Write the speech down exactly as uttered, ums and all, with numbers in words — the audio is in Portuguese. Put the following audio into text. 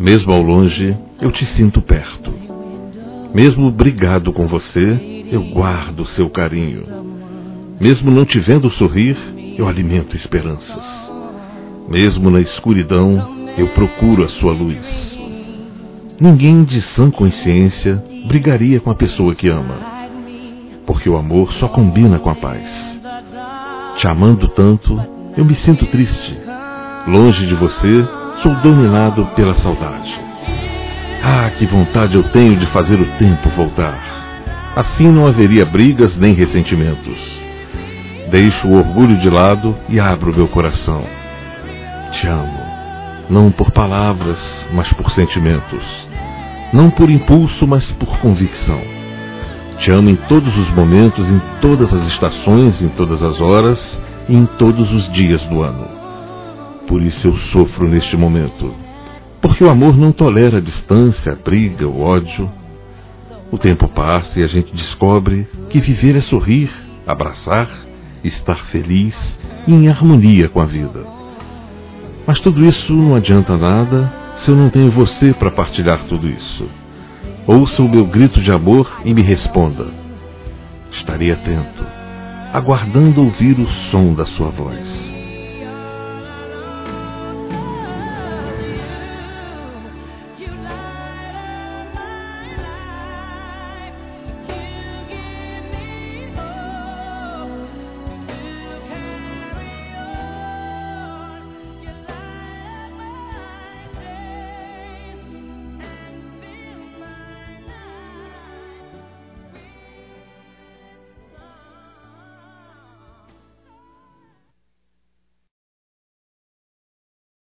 Mesmo ao longe, eu te sinto perto. Mesmo brigado com você, eu guardo seu carinho. Mesmo não te vendo sorrir, eu alimento esperanças. Mesmo na escuridão, eu procuro a sua luz. Ninguém de sã consciência brigaria com a pessoa que ama, porque o amor só combina com a paz. Te amando tanto, eu me sinto triste. Longe de você, sou dominado pela saudade. Ah, que vontade eu tenho de fazer o tempo voltar. Assim não haveria brigas nem ressentimentos. Deixo o orgulho de lado e abro meu coração. Te amo, não por palavras, mas por sentimentos. Não por impulso, mas por convicção. Te amo em todos os momentos, em todas as estações, em todas as horas e em todos os dias do ano. Por isso eu sofro neste momento. Porque o amor não tolera a distância, a briga, o ódio. O tempo passa e a gente descobre que viver é sorrir, abraçar, estar feliz e em harmonia com a vida. Mas tudo isso não adianta nada se eu não tenho você para partilhar tudo isso. Ouça o meu grito de amor e me responda. Estarei atento, aguardando ouvir o som da sua voz.